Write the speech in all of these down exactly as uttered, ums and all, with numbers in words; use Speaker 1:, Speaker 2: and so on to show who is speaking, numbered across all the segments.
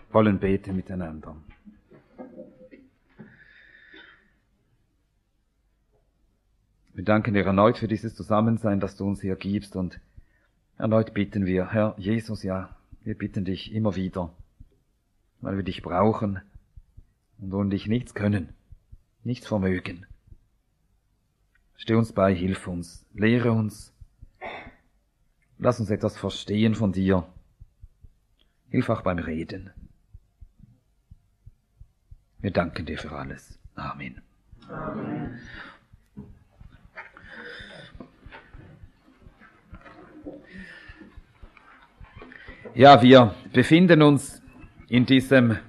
Speaker 1: wollen beten miteinander. Wir danken dir erneut für dieses Zusammensein, das du uns hier gibst, und erneut bitten wir, Herr Jesus, ja, wir bitten dich immer wieder, weil wir dich brauchen und ohne dich nichts können, nichts vermögen. Steh uns bei, hilf uns, lehre uns, lass uns etwas verstehen von dir, hilf auch beim Reden. Wir danken dir für alles. Amen.
Speaker 2: Amen.
Speaker 1: Ja, wir befinden uns in diesem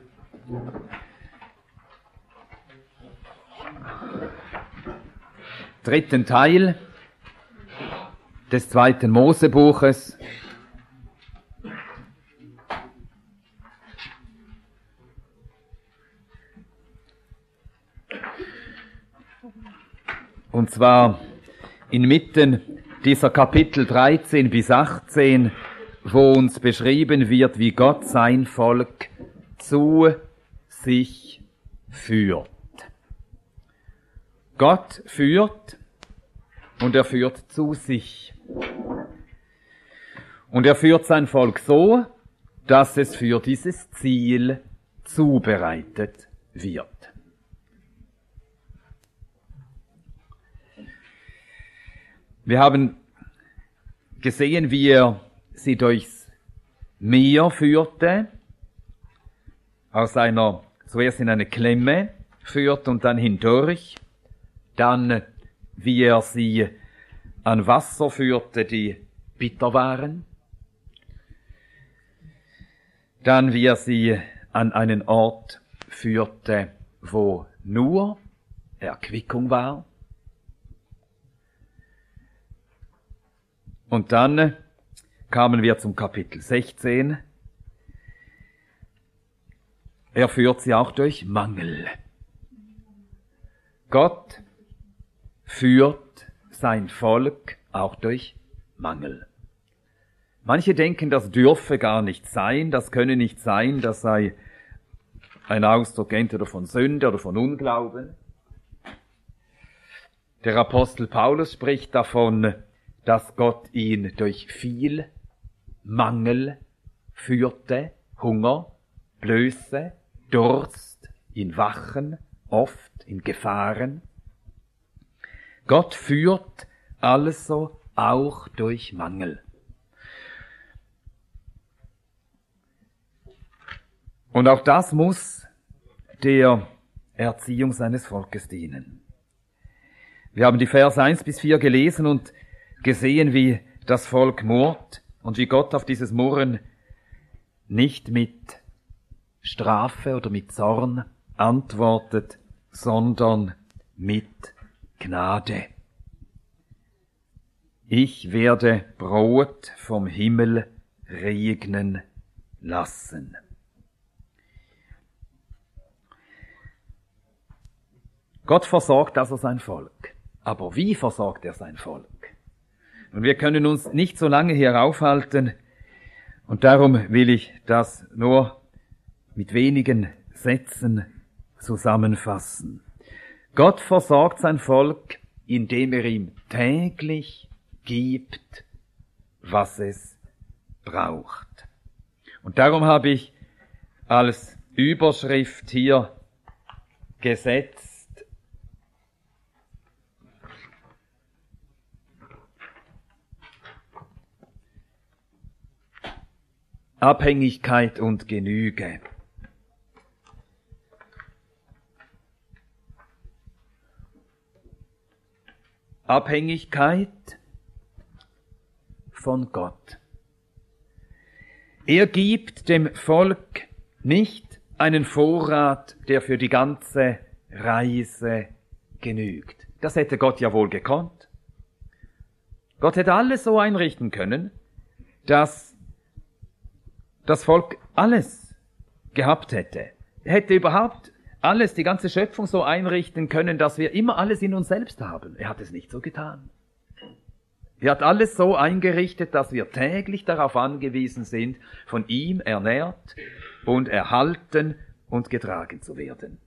Speaker 1: dritten Teil des zweiten Mosebuches. Und zwar inmitten dieser Kapitel dreizehn bis achtzehn, wo uns beschrieben wird, wie Gott sein Volk zu sich führt. Gott führt und er führt zu sich. Und er führt sein Volk so, dass es für dieses Ziel zubereitet wird. Wir haben gesehen, wie er sie durchs Meer führte, aus einer, zuerst in eine Klemme führt und dann hindurch, dann wie er sie an Wasser führte, die bitter waren, dann wie er sie an einen Ort führte, wo nur Erquickung war, und dann kamen wir zum Kapitel sechzehn. Er führt sie auch durch Mangel. Gott führt sein Volk auch durch Mangel. Manche denken, das dürfe gar nicht sein, das könne nicht sein, das sei ein Ausdruck entweder von Sünde oder von Unglauben. Der Apostel Paulus spricht davon, dass Gott ihn durch viel Mangel führte, Hunger, Blöße, Durst, in Wachen, oft in Gefahren. Gott führt also auch durch Mangel. Und auch das muss der Erziehung seines Volkes dienen. Wir haben die Verse eins bis vier gelesen und gesehen, wie das Volk murrt und wie Gott auf dieses Murren nicht mit Strafe oder mit Zorn antwortet, sondern mit Gnade. Ich werde Brot vom Himmel regnen lassen. Gott versorgt also sein Volk. Aber wie versorgt er sein Volk? Und wir können uns nicht so lange hier aufhalten, und darum will ich das nur mit wenigen Sätzen zusammenfassen. Gott versorgt sein Volk, indem er ihm täglich gibt, was es braucht. Und darum habe ich als Überschrift hier gesetzt: Abhängigkeit und Genüge. Abhängigkeit von Gott. Er gibt dem Volk nicht einen Vorrat, der für die ganze Reise genügt. Das hätte Gott ja wohl gekonnt. Gott hätte alles so einrichten können, dass das Volk alles gehabt hätte. Er hätte überhaupt alles, die ganze Schöpfung so einrichten können, dass wir immer alles in uns selbst haben. Er hat es nicht so getan. Er hat alles so eingerichtet, dass wir täglich darauf angewiesen sind, von ihm ernährt und erhalten und getragen zu werden.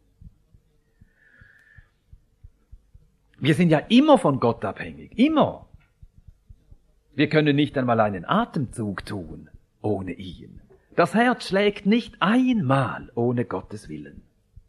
Speaker 1: Wir sind ja immer von Gott abhängig, immer. Wir können nicht einmal einen Atemzug tun ohne ihn. Das Herz schlägt nicht einmal ohne Gottes Willen.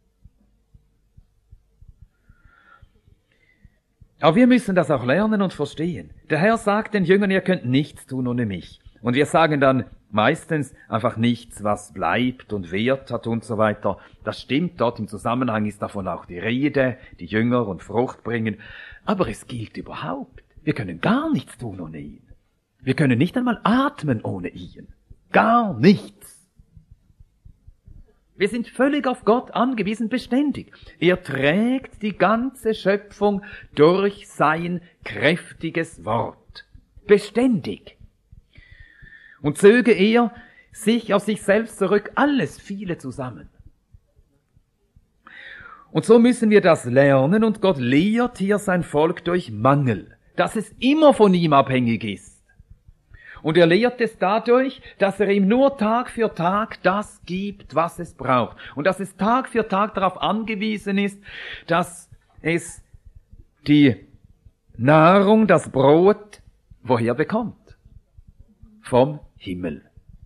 Speaker 1: Aber wir müssen das auch lernen und verstehen. Der Herr sagt den Jüngern, ihr könnt nichts tun ohne mich. Und wir sagen dann meistens einfach nichts, was bleibt und Wert hat und so weiter. Das stimmt, dort im Zusammenhang ist davon auch die Rede, die Jünger und Frucht bringen. Aber es gilt überhaupt. Wir können gar nichts tun ohne ihn. Wir können nicht einmal atmen ohne ihn. Gar nichts. Wir sind völlig auf Gott angewiesen, beständig. Er trägt die ganze Schöpfung durch sein kräftiges Wort. Beständig. Und zöge er sich auf sich selbst zurück, alles fiele zusammen. Und so müssen wir das lernen, und Gott lehrt hier sein Volk durch Mangel, dass es immer von ihm abhängig ist. Und er lehrt es dadurch, dass er ihm nur Tag für Tag das gibt, was es braucht. Und dass es Tag für Tag darauf angewiesen ist, dass es die Nahrung, das Brot, woher bekommt? Vom Himmel.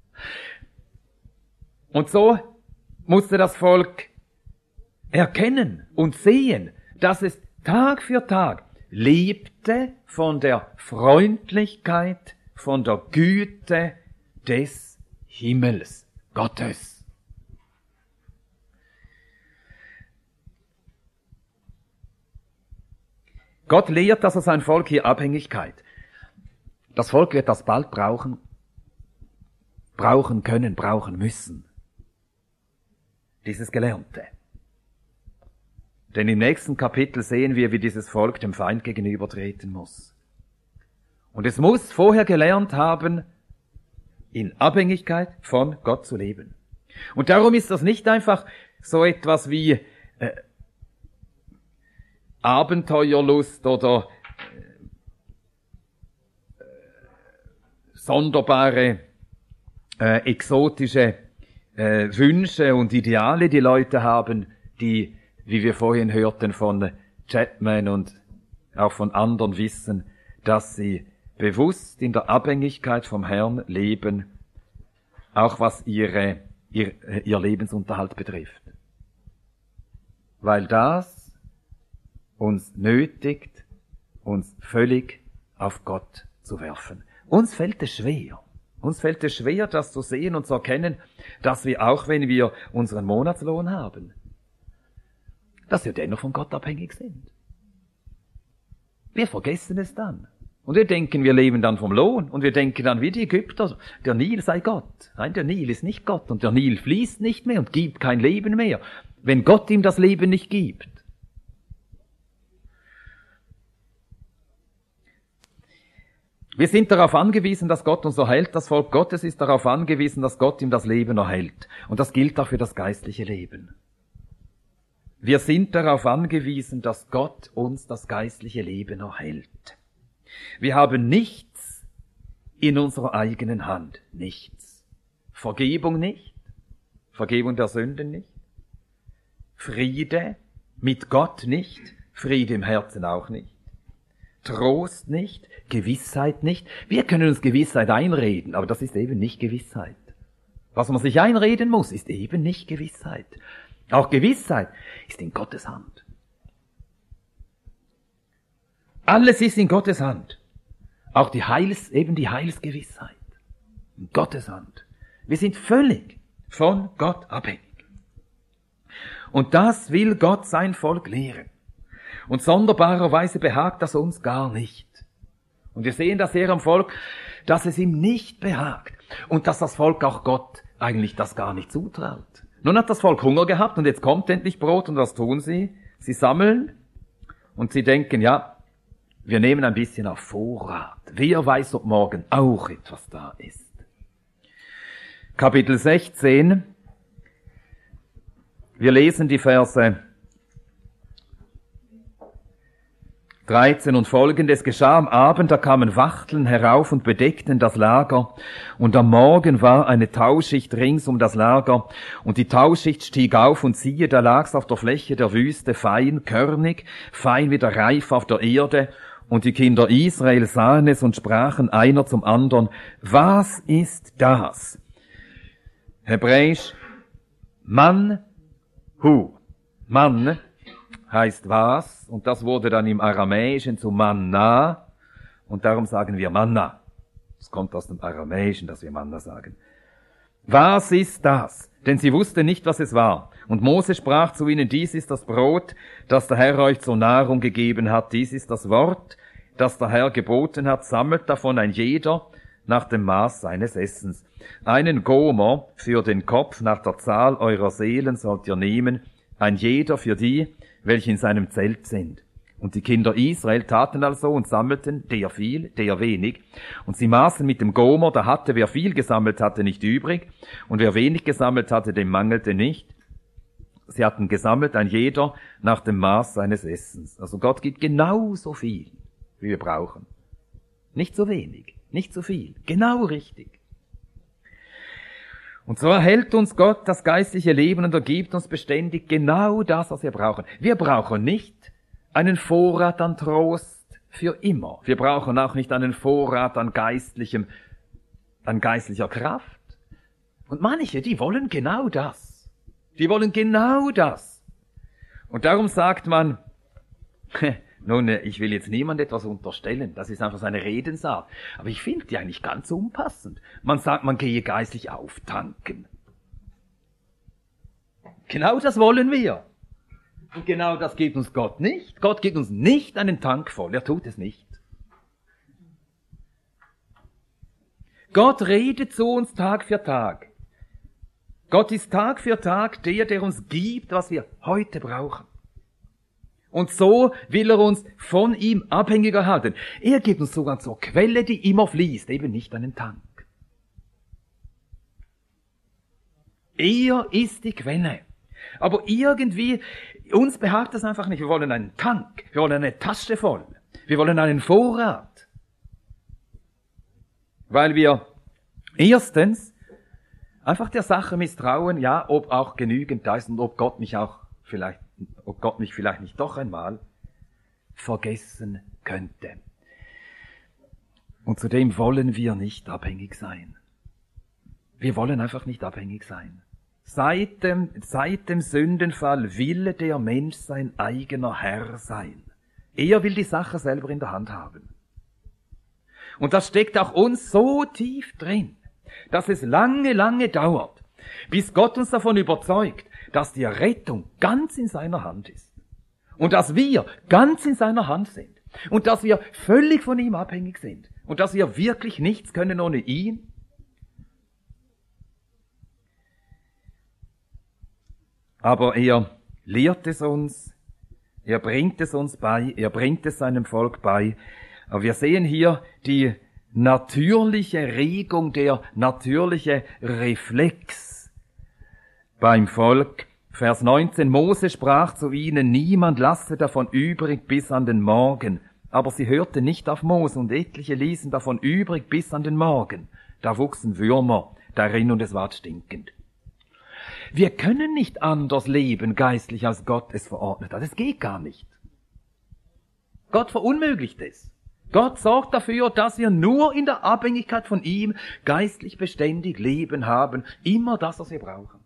Speaker 1: Und so musste das Volk erkennen und sehen, dass es Tag für Tag lebte von der Freundlichkeit, von der Güte des Himmels, Gottes. Gott lehrt also sein Volk hier Abhängigkeit. Das Volk wird das bald brauchen, brauchen können, brauchen müssen. Dieses Gelernte. Denn im nächsten Kapitel sehen wir, wie dieses Volk dem Feind gegenübertreten muss. Und es muss vorher gelernt haben, in Abhängigkeit von Gott zu leben. Und darum ist das nicht einfach so etwas wie äh, Abenteuerlust oder äh, sonderbare, äh, exotische äh, Wünsche und Ideale, die Leute haben, die, wie wir vorhin hörten von Chapman und auch von anderen wissen, dass sie bewusst in der Abhängigkeit vom Herrn leben, auch was ihre, ihr, ihr Lebensunterhalt betrifft. Weil das uns nötigt, uns völlig auf Gott zu werfen. Uns fällt es schwer. Uns fällt es schwer, das zu sehen und zu erkennen, dass wir, auch wenn wir unseren Monatslohn haben, dass wir dennoch von Gott abhängig sind. Wir vergessen es dann. Und wir denken, wir leben dann vom Lohn. Und wir denken dann wie die Ägypter, der Nil sei Gott. Nein, der Nil ist nicht Gott. Und der Nil fließt nicht mehr und gibt kein Leben mehr, wenn Gott ihm das Leben nicht gibt. Wir sind darauf angewiesen, dass Gott uns erhält. Das Volk Gottes ist darauf angewiesen, dass Gott ihm das Leben erhält. Und das gilt auch für das geistliche Leben. Wir sind darauf angewiesen, dass Gott uns das geistliche Leben erhält. Wir haben nichts in unserer eigenen Hand. Nichts. Vergebung nicht. Vergebung der Sünden nicht. Friede mit Gott nicht. Friede im Herzen auch nicht. Trost nicht. Gewissheit nicht. Wir können uns Gewissheit einreden, aber das ist eben nicht Gewissheit. Was man sich einreden muss, ist eben nicht Gewissheit. Auch Gewissheit ist in Gottes Hand. Alles ist in Gottes Hand. Auch die Heils, eben die Heilsgewissheit. In Gottes Hand. Wir sind völlig von Gott abhängig. Und das will Gott sein Volk lehren. Und sonderbarerweise behagt das uns gar nicht. Und wir sehen das hier am Volk, dass es ihm nicht behagt. Und dass das Volk auch Gott eigentlich das gar nicht zutraut. Nun hat das Volk Hunger gehabt und jetzt kommt endlich Brot. Und was tun sie? Sie sammeln und sie denken, ja, wir nehmen ein bisschen auf Vorrat. Wer weiß, ob morgen auch etwas da ist. Kapitel sechzehn. Wir lesen die Verse dreizehn und folgendes geschah am Abend, da kamen Wachteln herauf und bedeckten das Lager, und am Morgen war eine Tauschicht rings um das Lager, und die Tauschicht stieg auf, und siehe, da lag's auf der Fläche der Wüste fein, körnig, fein wie der Reif auf der Erde, und die Kinder Israel sahen es und sprachen einer zum anderen, was ist das? Hebräisch, Man, Hu. Man heißt was, und das wurde dann im Aramäischen zu Manna, und darum sagen wir Manna. Es kommt aus dem Aramäischen, dass wir Manna sagen. Was ist das? Denn sie wussten nicht, was es war. Und Mose sprach zu ihnen, dies ist das Brot, das der Herr euch zur Nahrung gegeben hat. Dies ist das Wort, das der Herr geboten hat. Sammelt davon ein jeder nach dem Maß seines Essens. Einen Gomer für den Kopf nach der Zahl eurer Seelen sollt ihr nehmen, ein jeder für die, welche in seinem Zelt sind. Und die Kinder Israel taten also und sammelten, der viel, der wenig. Und sie maßen mit dem Gomer, da hatte, wer viel gesammelt hatte, nicht übrig, und wer wenig gesammelt hatte, dem mangelte nicht. Sie hatten gesammelt, ein jeder nach dem Maß seines Essens. Also Gott gibt genauso viel, wie wir brauchen. Nicht so wenig, nicht so viel, genau richtig. Und so erhält uns Gott das geistliche Leben und er gibt uns beständig genau das, was wir brauchen. Wir brauchen nicht einen Vorrat an Trost für immer. Wir brauchen auch nicht einen Vorrat an geistlichem, an geistlicher Kraft. Und manche, die wollen genau das. Die wollen genau das. Und darum sagt man, nun, ich will jetzt niemand etwas unterstellen, das ist einfach seine Redensart. Aber ich finde die eigentlich ganz unpassend. Man sagt, man gehe geistlich auftanken. Genau das wollen wir. Und genau das gibt uns Gott nicht. Gott gibt uns nicht einen Tank voll. Er tut es nicht. Gott redet zu uns Tag für Tag. Gott ist Tag für Tag der, der uns gibt, was wir heute brauchen. Und so will er uns von ihm abhängiger halten. Er gibt uns sogar zur Quelle, die immer fließt, eben nicht einen Tank. Er ist die Quelle. Aber irgendwie, uns behagt das einfach nicht. Wir wollen einen Tank, wir wollen eine Tasche voll, wir wollen einen Vorrat. Weil wir erstens einfach der Sache misstrauen, ja, ob auch genügend da ist und ob Gott mich auch vielleicht ob Gott mich vielleicht nicht doch einmal vergessen könnte. Und zudem wollen wir nicht abhängig sein. Wir wollen einfach nicht abhängig sein. Seit dem, seit dem Sündenfall will der Mensch sein eigener Herr sein. Er will die Sache selber in der Hand haben. Und das steckt auch uns so tief drin, dass es lange, lange dauert, bis Gott uns davon überzeugt, dass die Rettung ganz in seiner Hand ist. Und dass wir ganz in seiner Hand sind. Und dass wir völlig von ihm abhängig sind. Und dass wir wirklich nichts können ohne ihn. Aber er lehrt es uns, er bringt es uns bei, er bringt es seinem Volk bei. Aber wir sehen hier die natürliche Regung, der natürliche Reflex beim Volk. Vers neunzehn, Mose sprach zu ihnen, niemand lasse davon übrig bis an den Morgen. Aber sie hörten nicht auf Mose und etliche ließen davon übrig bis an den Morgen. Da wuchsen Würmer darin und es ward stinkend. Wir können nicht anders leben geistlich, als Gott es verordnet hat. Es geht gar nicht. Gott verunmöglicht es. Gott sorgt dafür, dass wir nur in der Abhängigkeit von ihm geistlich beständig Leben haben. Immer das, was wir brauchen.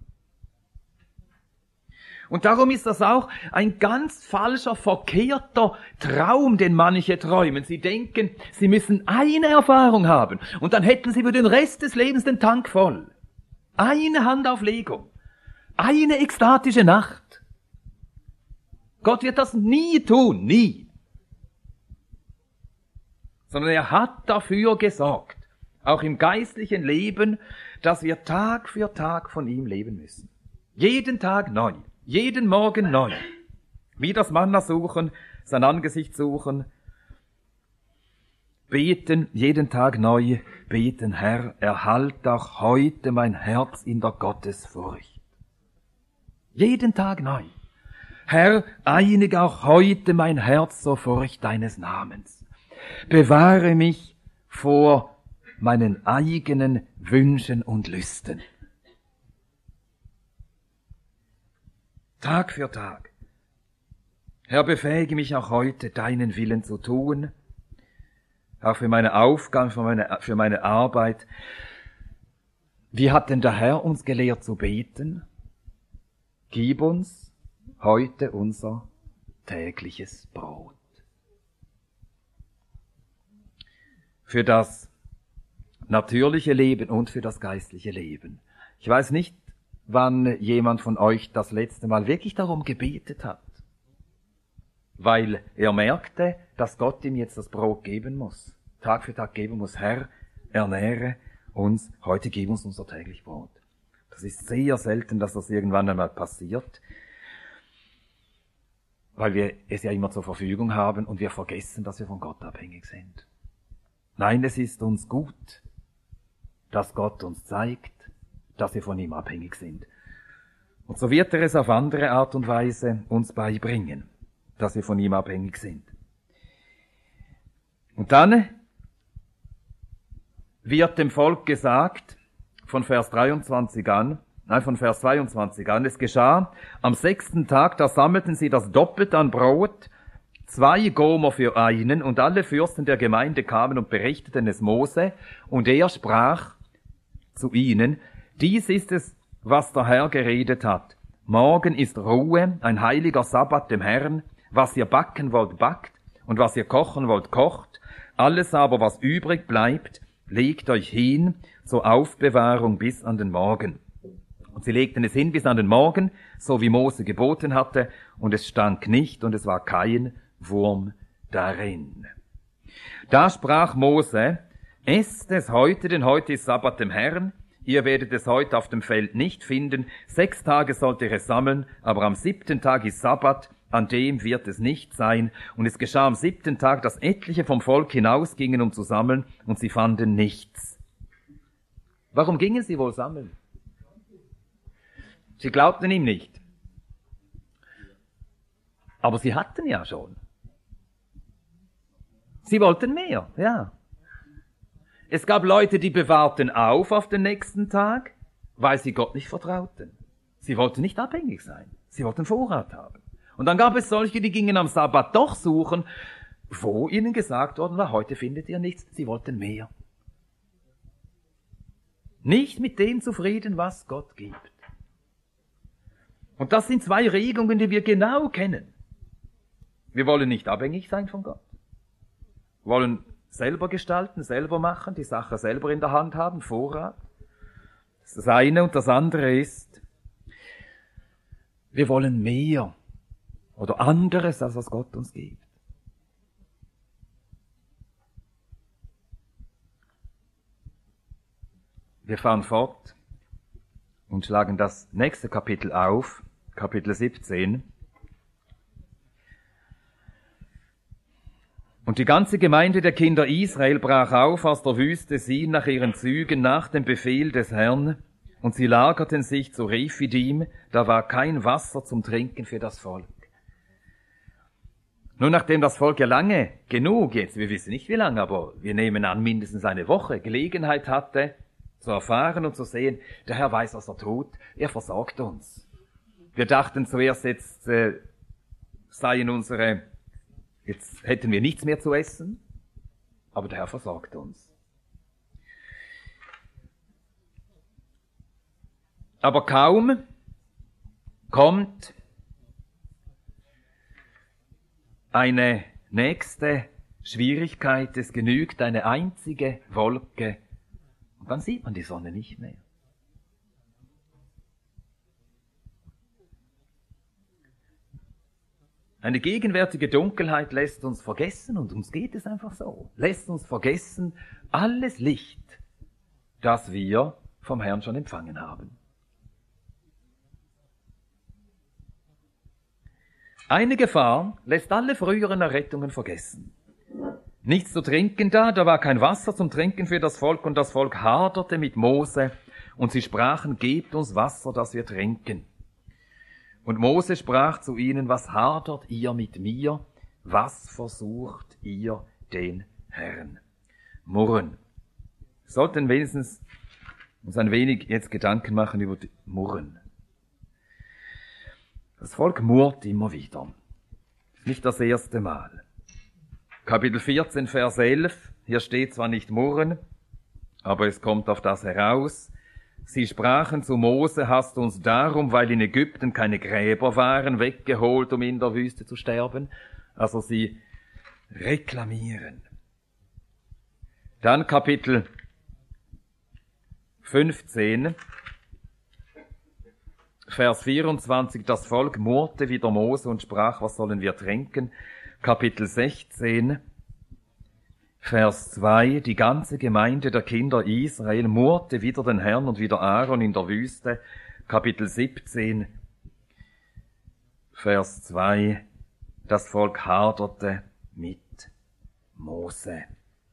Speaker 1: Und darum ist das auch ein ganz falscher, verkehrter Traum, den manche träumen. Sie denken, sie müssen eine Erfahrung haben und dann hätten sie für den Rest des Lebens den Tank voll. Eine Handauflegung, eine ekstatische Nacht. Gott wird das nie tun, nie. Sondern er hat dafür gesorgt, auch im geistlichen Leben, dass wir Tag für Tag von ihm leben müssen. Jeden Tag neu. Jeden Morgen neu. Wie das Manna suchen, sein Angesicht suchen. Beten, jeden Tag neu. Beten, Herr, erhalt auch heute mein Herz in der Gottesfurcht. Jeden Tag neu. Herr, einige auch heute mein Herz zur Furcht deines Namens. Bewahre mich vor meinen eigenen Wünschen und Lüsten. Tag für Tag. Herr, befähige mich auch heute, deinen Willen zu tun, auch für meine Aufgaben, für meine, für meine Arbeit. Wie hat denn der Herr uns gelehrt zu beten? Gib uns heute unser tägliches Brot. Für das natürliche Leben und für das geistliche Leben. Ich weiß nicht, wann jemand von euch das letzte Mal wirklich darum gebetet hat, weil er merkte, dass Gott ihm jetzt das Brot geben muss, Tag für Tag geben muss. Herr, ernähre uns, heute gib uns unser täglich Brot. Das ist sehr selten, dass das irgendwann einmal passiert, weil wir es ja immer zur Verfügung haben und wir vergessen, dass wir von Gott abhängig sind. Nein, es ist uns gut, dass Gott uns zeigt, dass wir von ihm abhängig sind. Und so wird er es auf andere Art und Weise uns beibringen, dass wir von ihm abhängig sind. Und dann wird dem Volk gesagt, von Vers dreiundzwanzig an, nein, von Vers zweiundzwanzig an, es geschah, am sechsten Tag, da sammelten sie das Doppelte an Brot, zwei Gomer für einen, und alle Fürsten der Gemeinde kamen und berichteten es Mose, und er sprach zu ihnen, dies ist es, was der Herr geredet hat. Morgen ist Ruhe, ein heiliger Sabbat dem Herrn. Was ihr backen wollt, backt, und was ihr kochen wollt, kocht. Alles aber, was übrig bleibt, legt euch hin zur Aufbewahrung bis an den Morgen. Und sie legten es hin bis an den Morgen, so wie Mose geboten hatte, und es stank nicht, und es war kein Wurm darin. Da sprach Mose, esst es heute, denn heute ist Sabbat dem Herrn. Ihr werdet es heute auf dem Feld nicht finden. Sechs Tage sollt ihr es sammeln, aber am siebten Tag ist Sabbat, an dem wird es nicht sein. Und es geschah am siebten Tag, dass etliche vom Volk hinausgingen, um zu sammeln, und sie fanden nichts. Warum gingen sie wohl sammeln? Sie glaubten ihm nicht. Aber sie hatten ja schon. Sie wollten mehr, ja. Es gab Leute, die bewahrten auf auf den nächsten Tag, weil sie Gott nicht vertrauten. Sie wollten nicht abhängig sein. Sie wollten Vorrat haben. Und dann gab es solche, die gingen am Sabbat doch suchen, wo ihnen gesagt worden war, heute findet ihr nichts. Sie wollten mehr. Nicht mit dem zufrieden, was Gott gibt. Und das sind zwei Regungen, die wir genau kennen. Wir wollen nicht abhängig sein von Gott. Wir wollen selber gestalten, selber machen, die Sache selber in der Hand haben, Vorrat. Das ist das eine. Und das andere ist, wir wollen mehr oder anderes, als was Gott uns gibt. Wir fahren fort und schlagen das nächste Kapitel auf, Kapitel siebzehn. Und die ganze Gemeinde der Kinder Israel brach auf aus der Wüste Sin nach ihren Zügen, nach dem Befehl des Herrn, und sie lagerten sich zu Rephidim, da war kein Wasser zum Trinken für das Volk. Nun, nachdem das Volk ja lange genug, jetzt, wir wissen nicht wie lange, aber wir nehmen an, mindestens eine Woche Gelegenheit hatte, zu erfahren und zu sehen, der Herr weiß, was er tut, er versorgt uns. Wir dachten zuerst, jetzt äh, seien unsere Jetzt hätten wir nichts mehr zu essen, aber der Herr versorgt uns. Aber kaum kommt eine nächste Schwierigkeit, es genügt eine einzige Wolke, und dann sieht man die Sonne nicht mehr. Eine gegenwärtige Dunkelheit lässt uns vergessen, und uns geht es einfach so, lässt uns vergessen, alles Licht, das wir vom Herrn schon empfangen haben. Eine Gefahr lässt alle früheren Errettungen vergessen. Nichts zu trinken da, da war kein Wasser zum Trinken für das Volk, und das Volk haderte mit Mose, und sie sprachen, gebt uns Wasser, dass wir trinken. Und Mose sprach zu ihnen, was hadert ihr mit mir? Was versucht ihr den Herrn? Murren. Wir sollten wenigstens uns ein wenig jetzt Gedanken machen über die Murren. Das Volk murrt immer wieder. Nicht das erste Mal. Kapitel vierzehn, Vers elf. Hier steht zwar nicht murren, aber es kommt auf das heraus. Sie sprachen zu Mose, hast du uns darum, weil in Ägypten keine Gräber waren, weggeholt, um in der Wüste zu sterben? Also sie reklamieren. Dann Kapitel fünfzehn, Vers vierundzwanzig, das Volk murrte wider Mose und sprach, was sollen wir tränken? Kapitel sechzehn, Vers zwei, die ganze Gemeinde der Kinder Israel murrte wider den Herrn und wider Aaron in der Wüste. Kapitel siebzehn, Vers zwei, das Volk haderte mit Mose.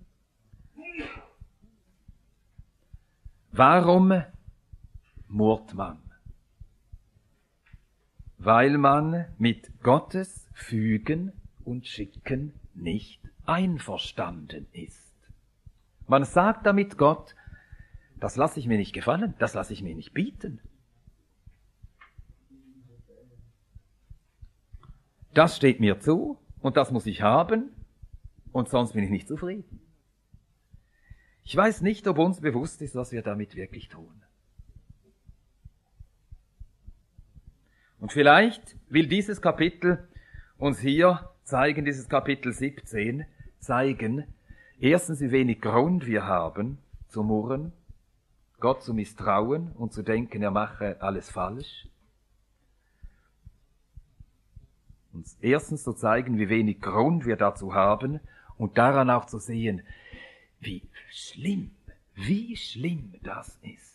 Speaker 1: Warum murrt man? Weil man mit Gottes Fügen und Schicken nicht einverstanden ist. Man sagt damit Gott, das lasse ich mir nicht gefallen, das lasse ich mir nicht bieten. Das steht mir zu und das muss ich haben und sonst bin ich nicht zufrieden. Ich weiß nicht, ob uns bewusst ist, was wir damit wirklich tun. Und vielleicht will dieses Kapitel uns hier zeigen, dieses Kapitel siebzehn, zeigen, erstens, wie wenig Grund wir haben zu murren, Gott zu misstrauen und zu denken, er mache alles falsch. Und erstens zu zeigen, wie wenig Grund wir dazu haben und daran auch zu sehen, wie schlimm, wie schlimm das ist.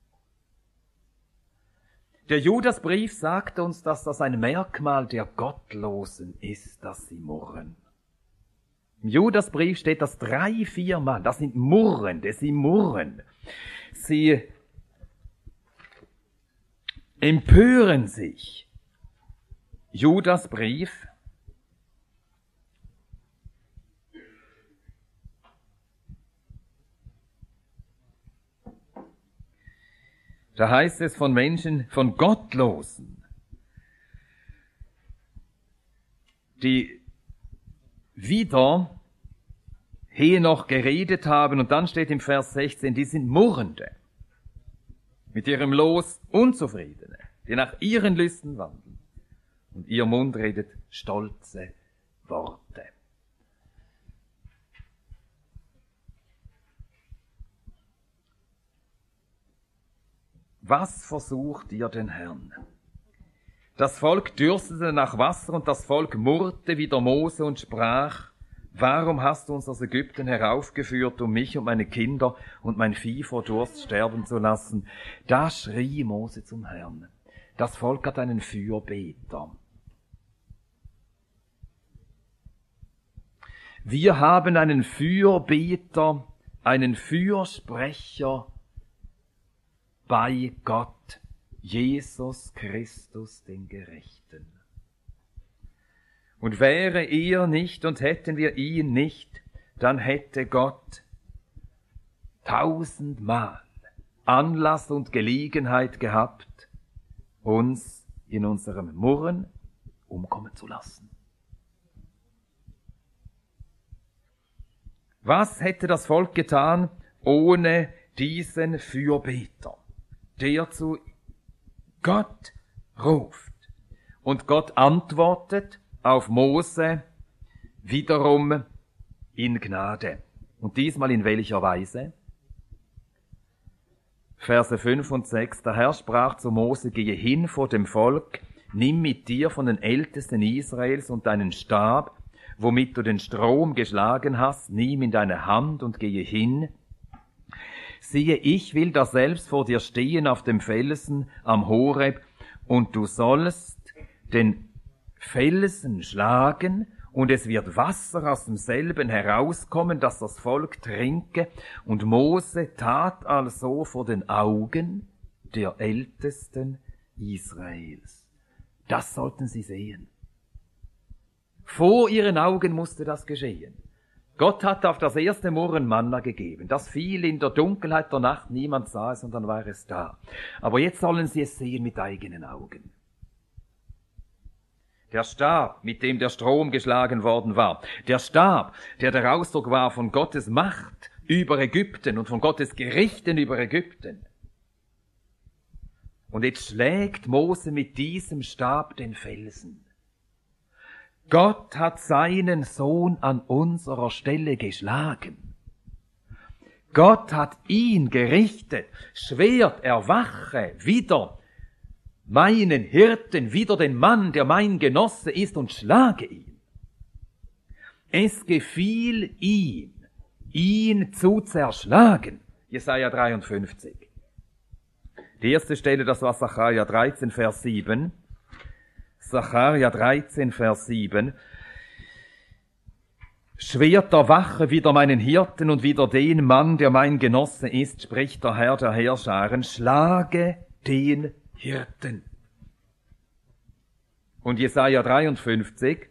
Speaker 1: Der Judasbrief sagt uns, dass das ein Merkmal der Gottlosen ist, dass sie murren. Im Judasbrief steht das drei, viermal. Das sind Murrende, sie murren. Sie empören sich. Judasbrief, da heißt es von Menschen, von Gottlosen, die wieder Henoch geredet haben, und dann steht im Vers sechzehn, die sind Murrende, mit ihrem Los Unzufriedene, die nach ihren Lüsten wandeln, und ihr Mund redet stolze Worte. Was versucht ihr den Herrn? Das Volk dürstete nach Wasser und das Volk murrte wider Mose und sprach, warum hast du uns aus Ägypten heraufgeführt, um mich und meine Kinder und mein Vieh vor Durst sterben zu lassen? Da schrie Mose zum Herrn. Das Volk hat einen Fürbeter. Wir haben einen Fürbeter, einen Fürsprecher bei Gott, Jesus Christus, den Gerechten. Und wäre er nicht und hätten wir ihn nicht, dann hätte Gott tausendmal Anlass und Gelegenheit gehabt, uns in unserem Murren umkommen zu lassen. Was hätte das Volk getan ohne diesen Fürbeter, der zu Gott ruft? Und Gott antwortet auf Mose wiederum in Gnade. Und diesmal in welcher Weise? Verse fünf und sechs. Der Herr sprach zu Mose, gehe hin vor dem Volk, nimm mit dir von den Ältesten Israels und deinen Stab, womit du den Strom geschlagen hast, nimm in deine Hand und gehe hin. Siehe, ich will da selbst vor dir stehen auf dem Felsen am Horeb, und du sollst den Felsen schlagen, und es wird Wasser aus demselben herauskommen, dass das Volk trinke. Und Mose tat also vor den Augen der Ältesten Israels. Das sollten sie sehen. Vor ihren Augen musste das geschehen. Gott hat auf das erste Murren Manna gegeben. Das fiel in der Dunkelheit der Nacht, niemand sah es und dann war es da. Aber jetzt sollen sie es sehen mit eigenen Augen. Der Stab, mit dem der Strom geschlagen worden war, der Stab, der der Ausdruck war von Gottes Macht über Ägypten und von Gottes Gerichten über Ägypten. Und jetzt schlägt Mose mit diesem Stab den Felsen. Gott hat seinen Sohn an unserer Stelle geschlagen. Gott hat ihn gerichtet. Schwert, erwache, wieder meinen Hirten, wieder den Mann, der mein Genosse ist, und schlage ihn. Es gefiel ihm, ihn zu zerschlagen. Jesaja dreiundfünfzig. Die erste Stelle, das war Sacharja dreizehn, Vers sieben. Sacharja dreizehn, Vers sieben. Schwert der Wache wider meinen Hirten und wider den Mann, der mein Genosse ist, spricht der Herr der Heerscharen, schlage den Hirten. Und Jesaja dreiundfünfzig.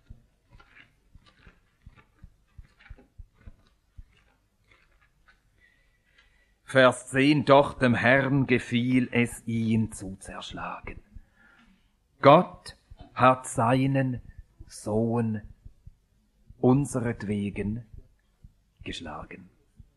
Speaker 1: Vers zehn, doch dem Herrn gefiel es, ihn zu zerschlagen. Gott hat seinen Sohn unseretwegen geschlagen.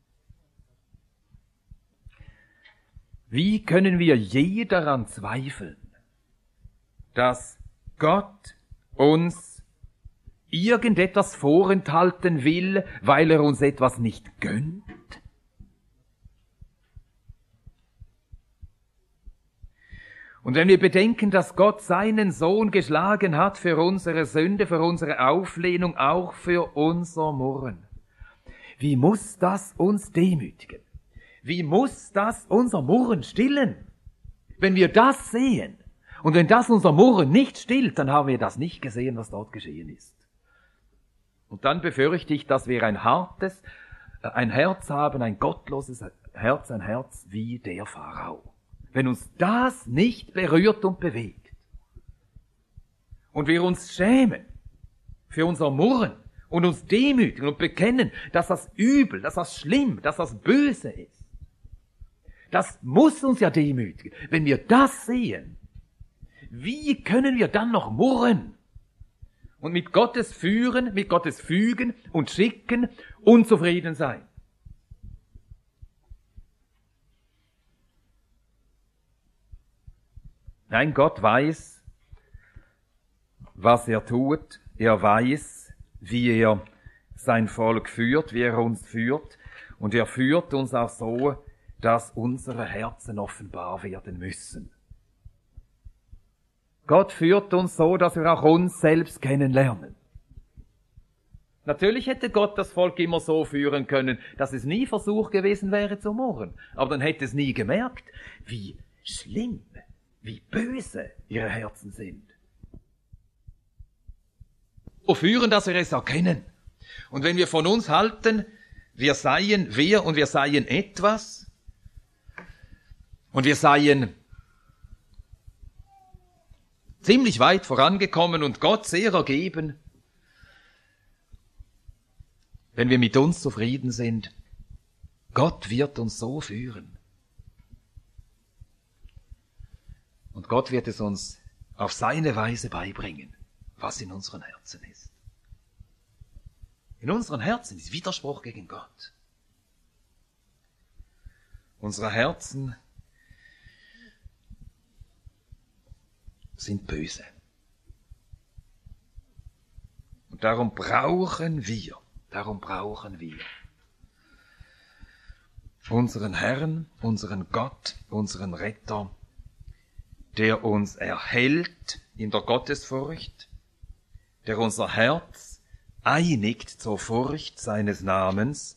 Speaker 1: Wie können wir je daran zweifeln, dass Gott uns irgendetwas vorenthalten will, weil er uns etwas nicht gönnt? Und wenn wir bedenken, dass Gott seinen Sohn geschlagen hat für unsere Sünde, für unsere Auflehnung, auch für unser Murren, wie muss das uns demütigen? Wie muss das unser Murren stillen? Wenn wir das sehen und wenn das unser Murren nicht stillt, dann haben wir das nicht gesehen, was dort geschehen ist. Und dann befürchte ich, dass wir ein hartes, ein Herz haben, ein gottloses Herz, ein Herz wie der Pharao. Wenn uns das nicht berührt und bewegt und wir uns schämen für unser Murren und uns demütigen und bekennen, dass das übel, dass das schlimm, dass das böse ist, das muss uns ja demütigen. Wenn wir das sehen, wie können wir dann noch murren und mit Gottes Führen, mit Gottes Fügen und Schicken unzufrieden sein? Nein, Gott weiß, was er tut. Er weiß, wie er sein Volk führt, wie er uns führt. Und er führt uns auch so, dass unsere Herzen offenbar werden müssen. Gott führt uns so, dass wir auch uns selbst kennenlernen. Natürlich hätte Gott das Volk immer so führen können, dass es nie Versuch gewesen wäre zu murren. Aber dann hätte es nie gemerkt, wie schlimm, wie böse ihre Herzen sind. Und führen, dass wir es erkennen. Und wenn wir von uns halten, wir seien wer und wir seien etwas und wir seien ziemlich weit vorangekommen und Gott sehr ergeben, wenn wir mit uns zufrieden sind, Gott wird uns so führen. Und Gott wird es uns auf seine Weise beibringen, was in unseren Herzen ist. In unseren Herzen ist Widerspruch gegen Gott. Unsere Herzen sind böse. Und darum brauchen wir, darum brauchen wir unseren Herrn, unseren Gott, unseren Retter, der uns erhält in der Gottesfurcht, der unser Herz einigt zur Furcht seines Namens.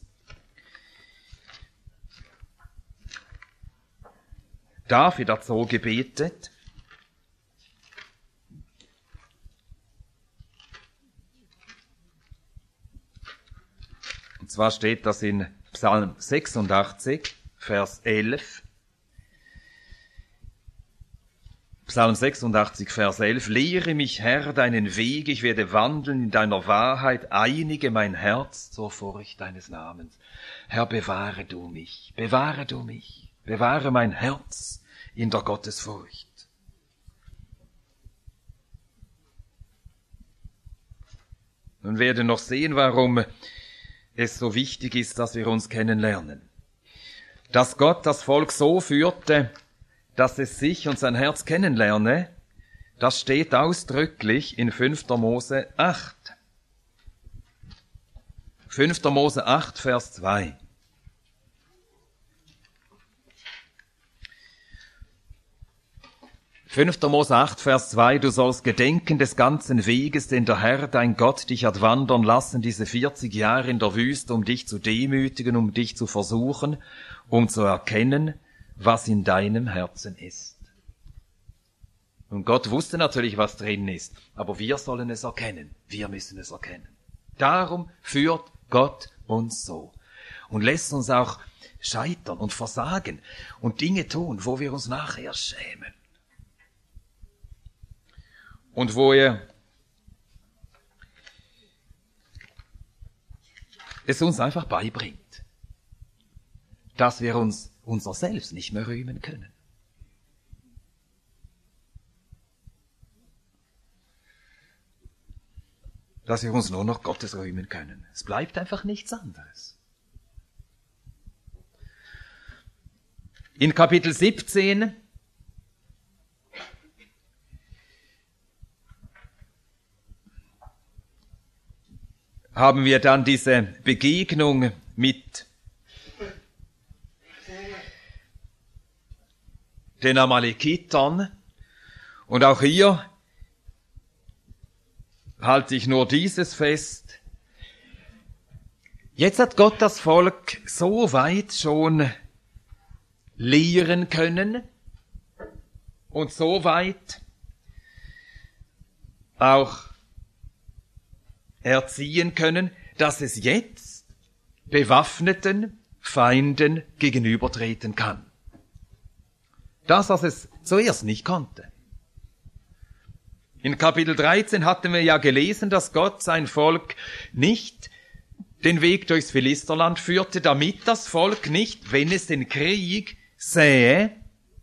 Speaker 1: David hat so gebetet: Und zwar steht das in Psalm sechsundachtzig, Vers elf. Psalm sechsundachtzig, Vers elf. Lehre mich, Herr, deinen Weg, ich werde wandeln in deiner Wahrheit, einige mein Herz zur Furcht deines Namens. Herr, bewahre du mich, bewahre du mich, bewahre mein Herz in der Gottesfurcht. Nun werden noch sehen, warum es so wichtig ist, dass wir uns kennenlernen. Dass Gott das Volk so führte, dass es sich und sein Herz kennenlerne, das steht ausdrücklich in fünfter Mose acht. fünfter Mose acht, Vers zwei. fünfter Mose acht, Vers zwei, du sollst gedenken des ganzen Weges, den der Herr, dein Gott, dich hat wandern lassen, diese vierzig Jahre in der Wüste, um dich zu demütigen, um dich zu versuchen, um zu erkennen, was in deinem Herzen ist. Und Gott wusste natürlich, was drin ist, aber wir sollen es erkennen. Wir müssen es erkennen. Darum führt Gott uns so und lässt uns auch scheitern und versagen und Dinge tun, wo wir uns nachher schämen. Und wo er es uns einfach beibringt, dass wir uns unser Selbst nicht mehr rühmen können. Dass wir uns nur noch Gottes rühmen können. Es bleibt einfach nichts anderes. In Kapitel siebzehn haben wir dann diese Begegnung mit den Amalekitern. Und auch hier halte ich nur dieses fest. Jetzt hat Gott das Volk so weit schon lehren können und so weit auch erziehen können, dass es jetzt bewaffneten Feinden gegenübertreten kann. Das, was es zuerst nicht konnte. In Kapitel dreizehn hatten wir ja gelesen, dass Gott sein Volk nicht den Weg durchs Philisterland führte, damit das Volk nicht, wenn es den Krieg sähe,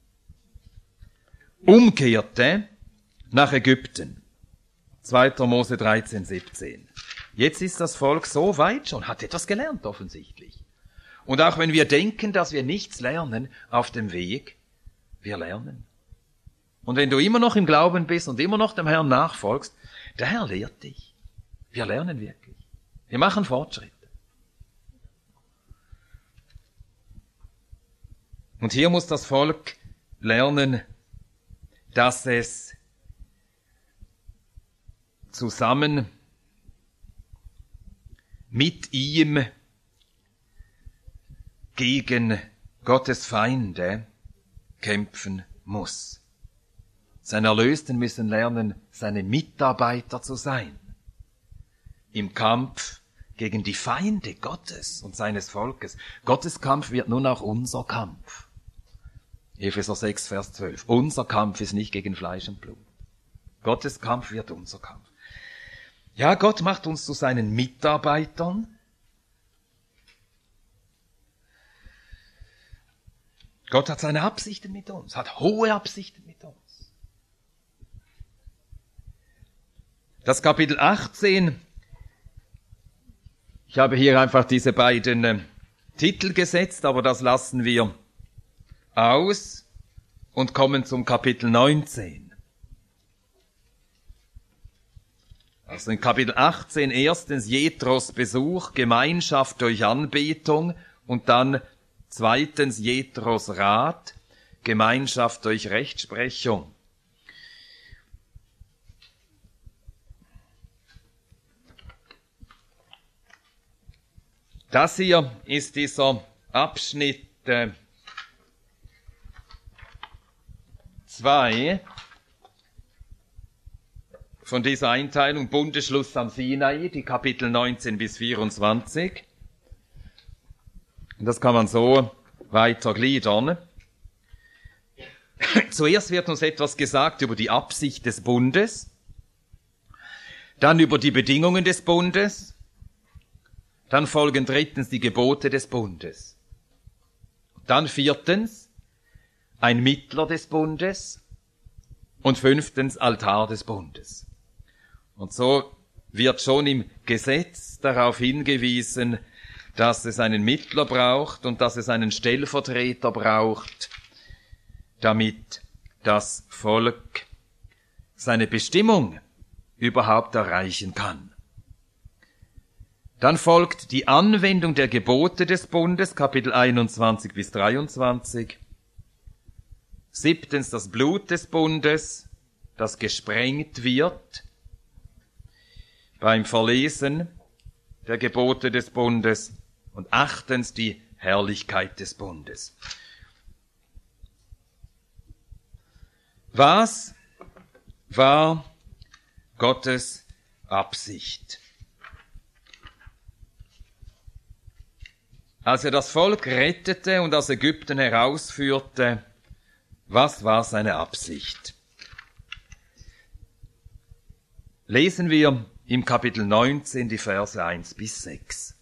Speaker 1: umkehrte nach Ägypten. zweiter Mose dreizehn, siebzehn. Jetzt ist das Volk so weit schon, hat etwas gelernt offensichtlich. Und auch wenn wir denken, dass wir nichts lernen auf dem Weg, wir lernen. Und wenn du immer noch im Glauben bist und immer noch dem Herrn nachfolgst, der Herr lehrt dich. Wir lernen wirklich. Wir machen Fortschritte. Und hier muss das Volk lernen, dass es zusammen mit ihm gegen Gottes Feinde kämpfen muss. Seine Erlösten müssen lernen, seine Mitarbeiter zu sein. Im Kampf gegen die Feinde Gottes und seines Volkes. Gottes Kampf wird nun auch unser Kampf. Epheser sechs, Vers zwölf. Unser Kampf ist nicht gegen Fleisch und Blut. Gottes Kampf wird unser Kampf. Ja, Gott macht uns zu seinen Mitarbeitern. Gott hat seine Absichten mit uns, hat hohe Absichten mit uns. Das Kapitel achtzehn, ich habe hier einfach diese beiden äh, Titel gesetzt, aber das lassen wir aus und kommen zum Kapitel neunzehn. Also in Kapitel achtzehn erstens Jethros Besuch, Gemeinschaft durch Anbetung und dann zweitens Jethros Rat, Gemeinschaft durch Rechtsprechung. Das hier ist dieser Abschnitt äh, zwei von dieser Einteilung, Bundesschluss am Sinai, die Kapitel neunzehn bis vierundzwanzig. Und das kann man so weiter gliedern. Zuerst wird uns etwas gesagt über die Absicht des Bundes, dann über die Bedingungen des Bundes, dann folgen drittens die Gebote des Bundes. Dann viertens ein Mittler des Bundes und fünftens Altar des Bundes. Und so wird schon im Gesetz darauf hingewiesen, dass es einen Mittler braucht und dass es einen Stellvertreter braucht, damit das Volk seine Bestimmung überhaupt erreichen kann. Dann folgt die Anwendung der Gebote des Bundes, Kapitel einundzwanzig bis dreiundzwanzig. Siebtens das Blut des Bundes, das gesprengt wird beim Verlesen der Gebote des Bundes. Und achtens die Herrlichkeit des Bundes. Was war Gottes Absicht? Als er das Volk rettete und aus Ägypten herausführte, was war seine Absicht? Lesen wir im Kapitel neunzehn die Verse eins bis sechs.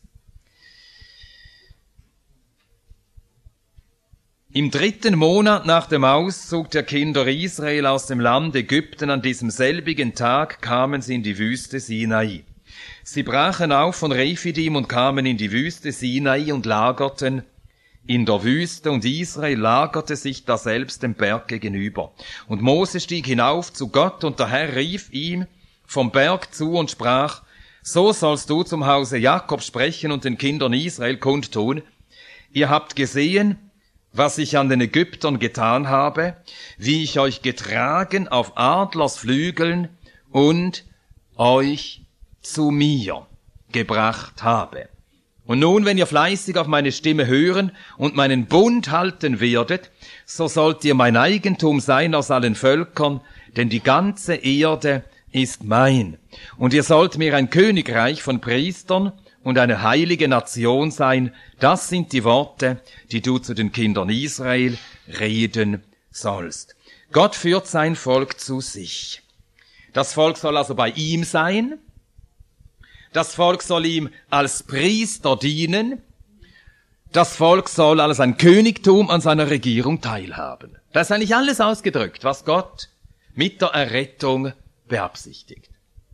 Speaker 1: Im dritten Monat nach dem Auszug der Kinder Israel aus dem Land Ägypten, an diesem selbigen Tag, kamen sie in die Wüste Sinai. Sie brachen auf von Rephidim und kamen in die Wüste Sinai und lagerten in der Wüste, und Israel lagerte sich daselbst dem Berg gegenüber. Und Mose stieg hinauf zu Gott, und der Herr rief ihm vom Berg zu und sprach: So sollst du zum Hause Jakob sprechen und den Kindern Israel kundtun: Ihr habt gesehen, was ich an den Ägyptern getan habe, wie ich euch getragen auf Adlers Flügeln und euch zu mir gebracht habe. Und nun, wenn ihr fleißig auf meine Stimme hören und meinen Bund halten werdet, so sollt ihr mein Eigentum sein aus allen Völkern, denn die ganze Erde ist mein. Und ihr sollt mir ein Königreich von Priestern und eine heilige Nation sein. Das sind die Worte, die du zu den Kindern Israel reden sollst. Gott führt sein Volk zu sich. Das Volk soll also bei ihm sein. Das Volk soll ihm als Priester dienen. Das Volk soll als ein Königtum an seiner Regierung teilhaben. Da ist eigentlich alles ausgedrückt, was Gott mit der Errettung beabsichtigt.